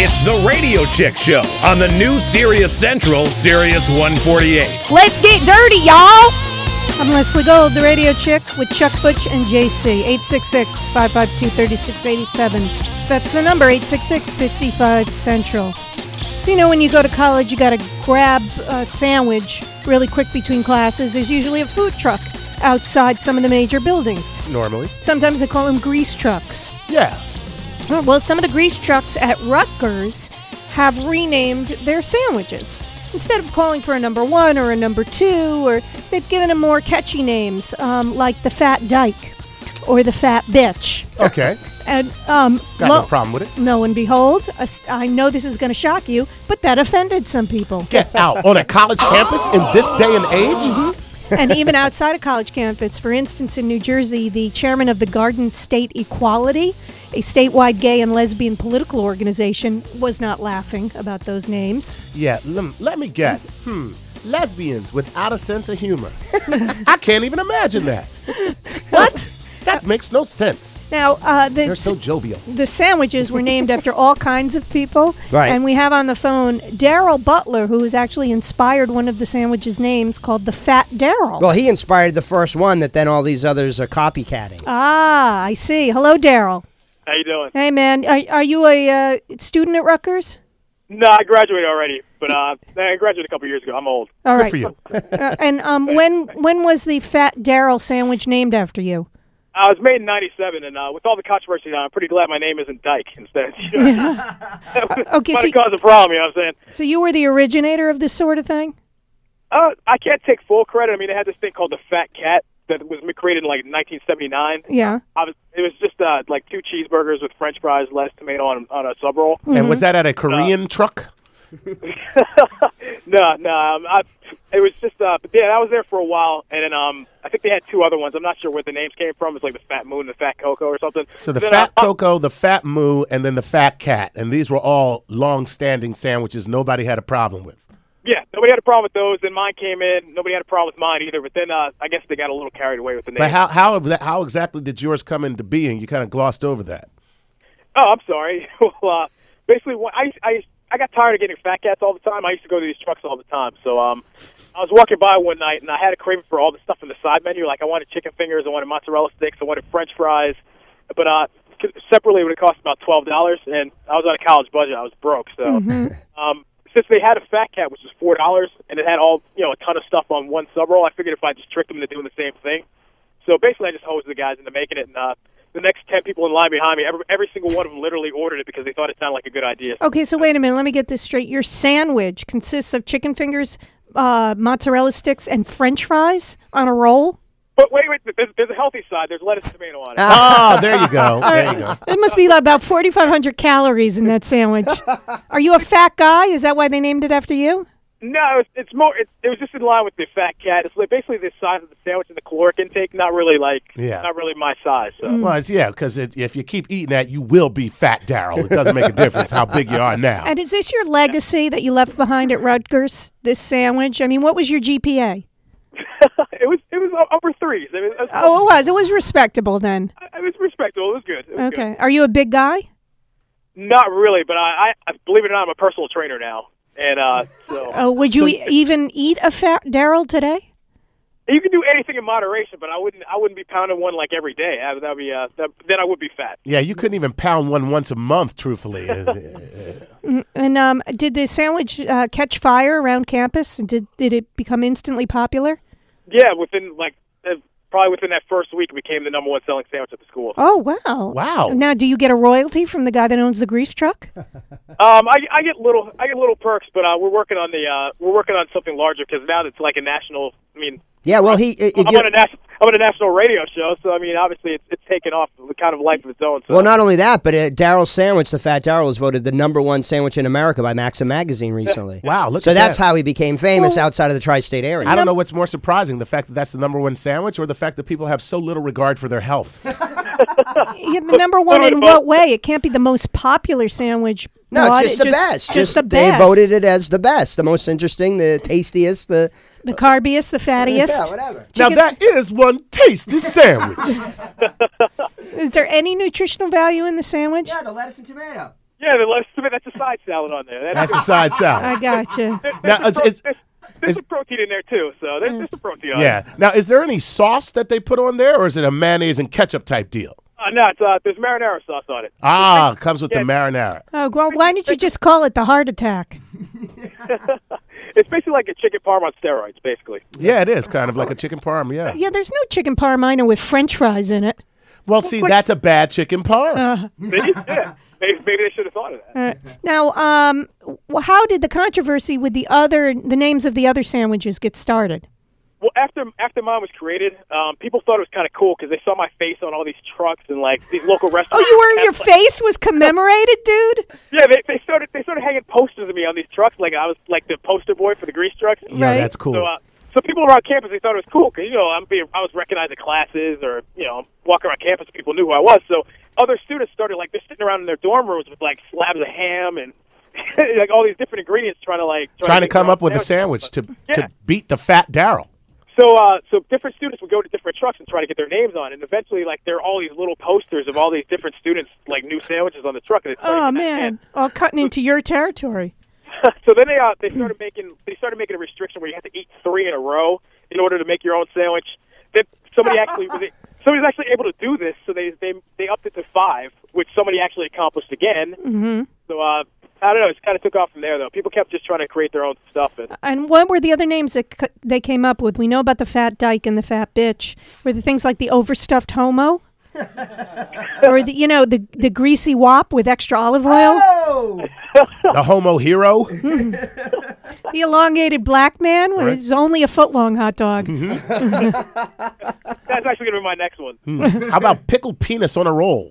It's the Radio Chick Show on the new Sirius Central, Sirius 148. Let's get dirty, y'all! I'm Leslie Gold, the Radio Chick, with Chuck Butch and JC. 866-552-3687. That's the number, 866-55-CENTRAL. So, you know, when you go to college, you got to grab a sandwich really quick between classes. There's usually a food truck outside some of the major buildings. Normally. Sometimes they call them grease trucks. Yeah. Well, some of the grease trucks at Rutgers have renamed their sandwiches. Instead of calling for a number 1 or a number 2, or they've given them more catchy names, like the Fat Dyke or the Fat Bitch. Okay. And Got no problem with it. Lo and behold, I know this is going to shock you, but that offended some people. Get out. On a college campus in this day and age? Mm-hmm. And even outside of college campus, for instance, in New Jersey, the chairman of the Garden State Equality, a statewide gay and lesbian political organization, was not laughing about those names. Yeah, let me guess. Lesbians without a sense of humor. I can't even imagine that. What? That makes no sense. Now, they're so jovial. The sandwiches were named after all kinds of people. Right. And we have on the phone Daryl Butler, who has actually inspired one of the sandwiches' names called the Fat Daryl. Well, he inspired the first one that then all these others are copycatting. Ah, I see. Hello, Daryl. How you doing? Hey, man. Are you a student at Rutgers? No, I graduated already, but I graduated a couple years ago. I'm old. All Good right. for you. And when was the Fat Daryl sandwich named after you? I was made in '97, and with all the controversy now, I'm pretty glad my name isn't Dyke instead. You know? Okay, might so have caused a problem, you know what I'm saying? So you were the originator of this sort of thing? I can't take full credit. I mean, they had this thing called the Fat Cat that was created in, 1979. Yeah. It was just, 2 cheeseburgers with French fries, lettuce, tomato on a sub roll. And was that at a Korean truck? No. It was just, but yeah, I was there for a while, and then I think they had 2 other ones. I'm not sure where the names came from. It's like the Fat Moo and the Fat Cocoa or something. So the Fat Cocoa, the Fat Moo, and then the Fat Cat. And these were all long-standing sandwiches nobody had a problem with. Yeah, nobody had a problem with those. Then mine came in. Nobody had a problem with mine either. But then I guess they got a little carried away with the name. But how exactly did yours come into being? You kind of glossed over that. Oh, I'm sorry. Well, basically, I got tired of getting Fat Cats all the time. I used to go to these trucks all the time. So I was walking by one night, and I had a craving for all the stuff in the side menu. Like I wanted chicken fingers, I wanted mozzarella sticks, I wanted French fries. But separately, it would have cost about $12, and I was on a college budget. I was broke. So since they had a Fat Cat, which was $4, and it had all a ton of stuff on one sub roll, I figured if I just tricked them into doing the same thing. So basically, I just hosed the guys into making it, and the next 10 people in line behind me, every single one of them literally ordered it because they thought it sounded like a good idea. Okay, so wait a minute. Let me get this straight. Your sandwich consists of chicken fingers, mozzarella sticks, and French fries on a roll? But wait, there's a healthy side. There's lettuce and tomato on it. Oh, there you go. There you go. It must be about 4,500 calories in that sandwich. Are you a fat guy? Is that why they named it after you? No, it's more. It was just in line with the Fat Cat. It's basically the size of the sandwich and the caloric intake. Not really not really my size. So. Well, because if you keep eating that, you will be Fat Daryl. It doesn't make a difference how big you are now. And is this your legacy that you left behind at Rutgers? This sandwich? I mean, what was your GPA? It was upper 3s. It was respectable then. It was respectable. It was good. Okay. Good. Are you a big guy? Not really, but I believe it or not, I'm a personal trainer now. And so. Would you even eat a Fat Daryl today? You can do anything in moderation, but I wouldn't be pounding one like every day. That'd be then I would be fat. Yeah, you couldn't even pound one once a month, truthfully. And did the sandwich catch fire around campus? And did it become instantly popular? Yeah, probably within that first week, it became the number 1 selling sandwich at the school. Oh wow! Wow. Now, do you get a royalty from the guy that owns the grease truck? I get little perks, but we're working on something larger because now it's like a national. I mean. Yeah, well, I'm on a national radio show, so I mean, obviously, it's taken off the kind of life of its own. So. Well, not only that, but Daryl's sandwich, the Fat Daryl, was voted the number 1 sandwich in America by Maxim magazine recently. Wow, look at that. So that's how he became famous outside of the tri-state area. I don't know what's more surprising, the fact that that's the number 1 sandwich or the fact that people have so little regard for their health. The number 1 in what way? It can't be the most popular sandwich. No, it's just the best. Just the best. They voted it as the best, the most interesting, the tastiest, the carbiest, the fattiest. Yeah, whatever. Now that is one tasty sandwich. Is there any nutritional value in the sandwich? Yeah, the lettuce and tomato. Yeah, that's a side salad on there. That's a side salad. I gotcha. Now, There's some protein in there too, so there's some protein on it. yeah. Now, is there any sauce that they put on there, or is it a mayonnaise and ketchup type deal? No, there's marinara sauce on it. Ah, it comes with the marinara. Oh, well, why didn't you just call it the heart attack? It's basically like a chicken parm on steroids, basically. Yeah, it is kind of like a chicken parm. Yeah. Yeah, there's no chicken parmigiano with French fries in it. Well, see, that's a bad chicken parm. Yeah. Maybe they should have thought of that. Now, how did the controversy with the names of the other sandwiches get started? Well, after mine was created, people thought it was kind of cool because they saw my face on all these trucks and like these local Oh, restaurants. your face was commemorated, dude? Yeah, they started hanging posters of me on these trucks, like I was like the poster boy for the grease trucks. Yeah, Right. that's cool. So people around campus, they thought it was cool because I was recognized at classes or walking around campus, people knew who I was. So other students started they're sitting around in their dorm rooms with like slabs of ham and like all these different ingredients trying to come up with a sandwich to beat the Fat Daryl. So different students would go to different trucks and try to get their names on, and eventually, like, there are all these little posters of all these different students, like, new sandwiches on the truck. And Oh, man. All cutting into your territory. So then they started making a restriction where you have to eat 3 in a row in order to make your own sandwich. Somebody's actually able to do this, so they upped it to 5, which somebody actually accomplished again. Mm-hmm. So I don't know. It kind of took off from there, though. People kept just trying to create their own stuff. And what were the other names that they came up with? We know about the Fat Dyke and the Fat Bitch. Were the things like the Overstuffed Homo? Or the Greasy Wop with extra olive oil? Oh! The Homo Hero. The Elongated Black Man was only a foot-long hot dog. Mm-hmm. That's actually going to be my next one. How about pickled penis on a roll?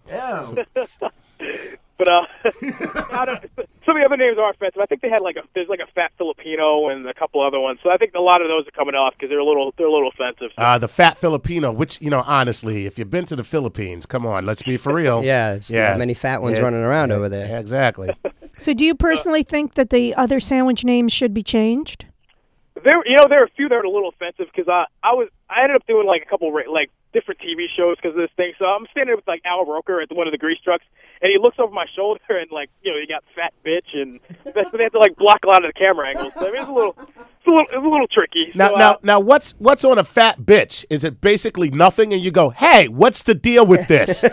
But some of the other names are offensive. I think they had there's a Fat Filipino and a couple other ones. So I think a lot of those are coming off because they're a little offensive. So. The Fat Filipino, which honestly, if you've been to the Philippines, come on, let's be for real. Yeah, not many fat ones running around over there. Yeah, exactly. So do you personally think that the other sandwich names should be changed? There are a few that are a little offensive because I ended up doing a couple different TV shows because of this thing. So I'm standing with Al Roker at one of the grease trucks, and he looks over my shoulder and you got Fat Bitch, and so they have to block a lot of the camera angles. So I mean, it's a little tricky. Now, what's on a Fat Bitch? Is it basically nothing, and you go, hey, what's the deal with this?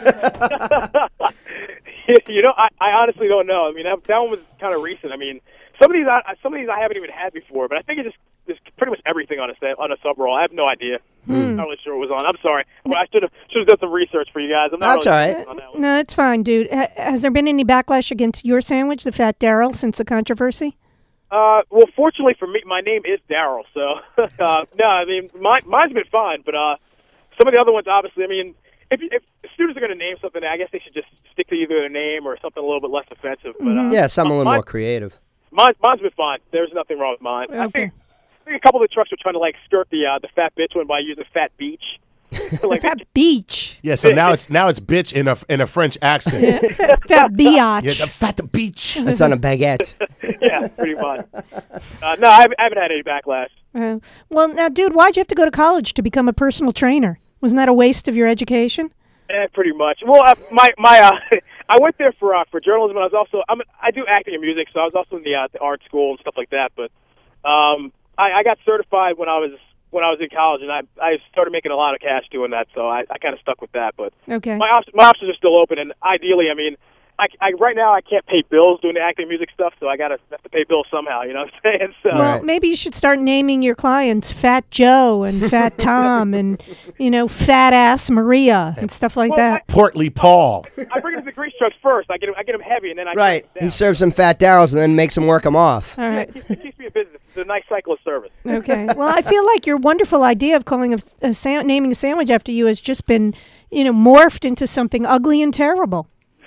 I honestly don't know. I mean, that one was kind of recent. I mean, some of these I haven't even had before, but I think it's pretty much everything on a sub roll. I have no idea. I'm not really sure what was on. I'm sorry. Well, I should have done some research for you guys. I'm not That's all right. on that one. No, it's fine, dude. Has there been any backlash against your sandwich, the Fat Daryl, since the controversy? Well, fortunately for me, my name is Daryl, so no, I mean mine's been fine, but some of the other ones, obviously, I mean, if students are going to name something, I guess they should just stick to either their name or something a little bit less offensive. But Yeah, something a little more creative. Mine's been fine. There's nothing wrong with mine. Okay. I think a couple of the trucks were trying to skirt the Fat Bitch one by using Fat Beach. Fat Beach. Yeah, so now it's bitch in a French accent. Fat Biatch. Yeah, the Fat Beach. It's on a baguette. Yeah, pretty much. No, I haven't had any backlash. Well, now, dude, why'd you have to go to college to become a personal trainer? Wasn't that a waste of your education? Pretty much. Well, I went there for journalism, and I do acting and music, so I was also in the art school and stuff like that. But I got certified when I was in college, and I started making a lot of cash doing that, so I kind of stuck with that. But Okay. my options are still open, and ideally, I mean, I right now I can't pay bills doing the acting music stuff, so I have to pay bills somehow. You know what I'm saying? So Well, maybe you should start naming your clients Fat Joe and Fat Tom and, Fat Ass Maria and stuff like that. Portly Paul. I bring them to the grease trucks first. I get them heavy, and then I Right. get them He down. serves some Fat Daryls and then makes them work them off. All right. It keeps me in business. It's a nice cycle of service. Okay. Well, I feel like your wonderful idea of calling naming a sandwich after you has just been, morphed into something ugly and terrible.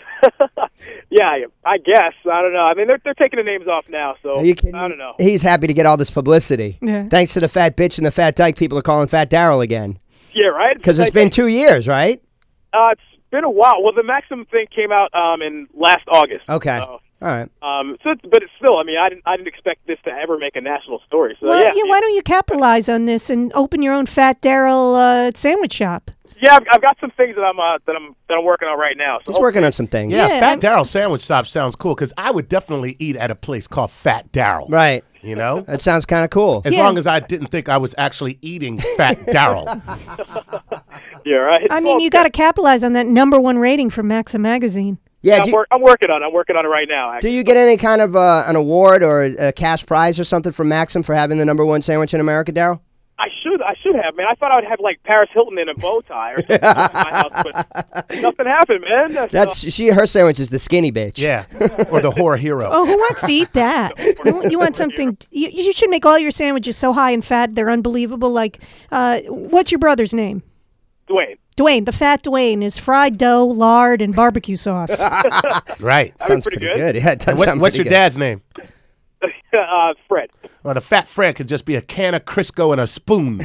Yeah, I guess. I don't know. I mean, they're taking the names off now, so Are you kidding I me? don't know. He's happy to get all this publicity. Yeah. Thanks to the Fat Bitch and the Fat Dyke, people are calling Fat Daryl again. Yeah, right? Because it's been 2 years, right? It's been a while. Well, the Maxim thing came out in last August. Okay. So, All right. but it's still. I mean, I didn't expect this to ever make a national story. So Well, yeah, why don't you capitalize on this and open your own Fat Daryl sandwich shop? Yeah, I've got some things that I'm working on right now. So He's working on some things. Yeah, Yeah, Fat Daryl sandwich shop sounds cool because I would definitely eat at a place called Fat Daryl. Right. You know? That sounds kind of cool. As Yeah. long as I didn't think I was actually eating Fat Daryl. yeah, right. I mean, Well, you got to capitalize on that #1 rating from Maxim magazine. Yeah. I'm working on it. I'm working on it right now. Do Actually. you get any kind of an award or a cash prize or something from Maxim for having the #1 sandwich in America, Daryl? I should have, man. I thought I would have like Paris Hilton in a bow tie or something in my house, but nothing happened, man. Her sandwich is the skinny bitch. Yeah. Or the horror hero. Oh, who wants to eat that? You want something? You should make all your sandwiches so high in fat they're unbelievable. Like, what's your brother's name? Dwayne. Dwayne. The fat Dwayne is fried dough, lard, and barbecue sauce. Right. Sounds pretty pretty good. good. Yeah, it does sound What's your pretty good. dad's name? Fred. Well, the Fat Fred could just be a can of Crisco and a spoon.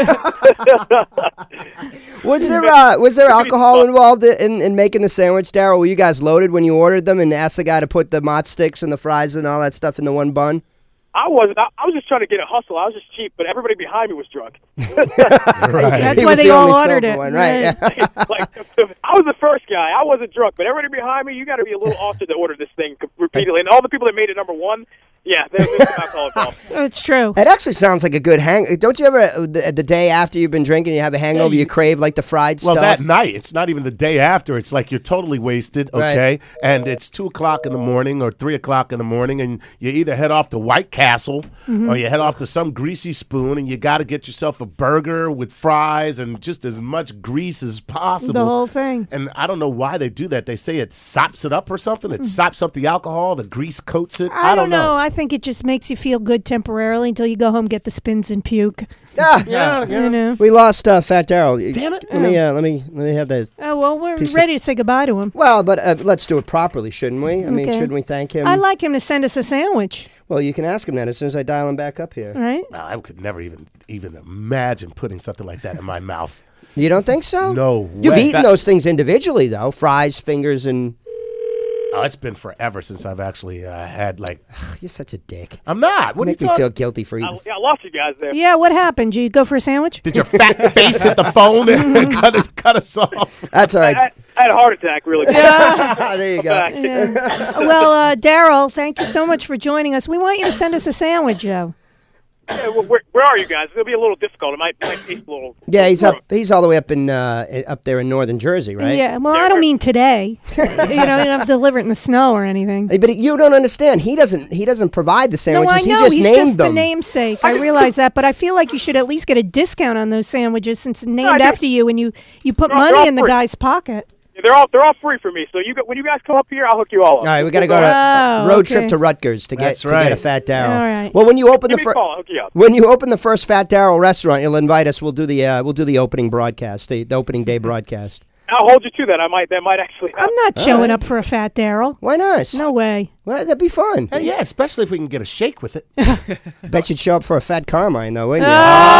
Was there alcohol involved in making the sandwich, Daryl? Were you guys loaded when you ordered them and asked the guy to put the mott sticks and the fries and all that stuff in the one bun? I wasn't. I was just trying to get a hustle. I was just cheap, but everybody behind me was drunk. That's He why was they the all only ordered sober it. one, right? Yeah. Like, I was the first guy. I wasn't drunk, but everybody behind me, you got to be a little officer to order this thing repeatedly. And all the people that made it #1, yeah, there's some alcohol involved. It's true. It actually sounds like a good hang. Don't you ever, the day after you've been drinking, you have a hangover, you crave like the fried Well, stuff? that night, it's not even the day after. It's like you're totally wasted, okay? And it's 2 o'clock in the morning or 3 o'clock in the morning, and you either head off to White Castle or you head off to some greasy spoon, and you got to get yourself a burger with fries and just as much grease as possible. The whole thing. And I don't know why they do that. They say it sops it up or something. It sops up the alcohol. The grease coats it. I don't know. I think it just makes you feel good temporarily until you go home, get the spins, and puke. Yeah. You know. We lost Fat Daryl. Damn it. Let me have that. Oh well, we're ready to say goodbye to him. Well, but let's do it properly, shouldn't we? I mean, Okay. shouldn't we thank him? I'd like him to send us a sandwich, Well, you can ask him that as soon as I dial him back up here. right? No, I could never even imagine putting something like that in my mouth. You don't think so? No You've way. eaten those things individually, though. Fries, fingers, and... Oh, it's been forever since I've actually had, like... You're such a dick. I'm not. What Make are me you feel talking? guilty for eating. I lost you guys there. Yeah, what happened? Did you go for a sandwich? Did your fat face hit the phone and cut us off? That's all right. I had a heart attack, really. There you go. Back. Well, Daryl, thank you so much for joining us. We want you to send us a sandwich, though. Yeah, where are you guys? It'll be a little difficult. It might taste a little. Yeah, he's all the way up there in northern Jersey, right? Yeah, well, I don't mean today. You don't have to deliver it in the snow or anything. Hey, but you don't understand. He doesn't provide the No, sandwiches. I know. He just He's named just them. the namesake. I realize that, but I feel like you should at least get a discount on those sandwiches since it's named I after you and you put They're money all in the free. guy's pocket. They're all free for me. So when you guys come up here, I'll hook you all up. All right, we got to go to Oh, road okay. trip to Rutgers to get That's to get right. a Fat Daryl. All right. Well, when you open Give the me a call. I'll hook you up. when you open the first Fat Daryl restaurant, you'll invite us. We'll do the opening broadcast, the opening day broadcast. I'll hold you to that. That might actually. I'm not showing up for a Fat Daryl. Why not? No way. Well, that'd be fun. Hey, yeah, especially if we can get a shake with it. Bet you'd show up for a Fat Carmine, though, wouldn't you?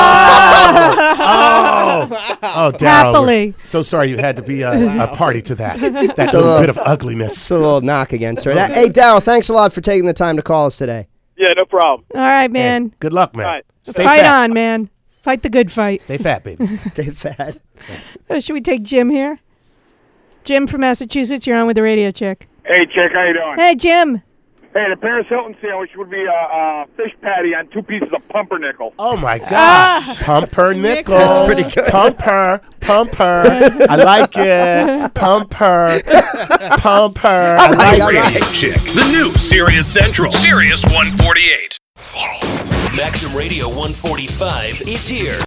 Oh, Daryl. Happily. we're so sorry you had to be a party to that. That little bit of ugliness. It's a little knock against her. Hey, Daryl, thanks a lot for taking the time to call us today. Yeah, no problem. All right, man. Hey, good luck, man. All right. Stay Fight fat. on, man. Fight the good fight. Stay fat, baby. Stay fat. Should we take Jim here? Jim from Massachusetts, you're on with the radio chick. Hey, Chick, how you doing? Hey, Jim. Hey, the Paris Hilton sandwich would be a fish patty on 2 pieces of pumpernickel. Oh, my God. Pumpernickel. That's pretty good. Pumper. I like it. Pumper. I like it. Chick, the new Sirius Central, Sirius 148. Maxim Radio 145 is here.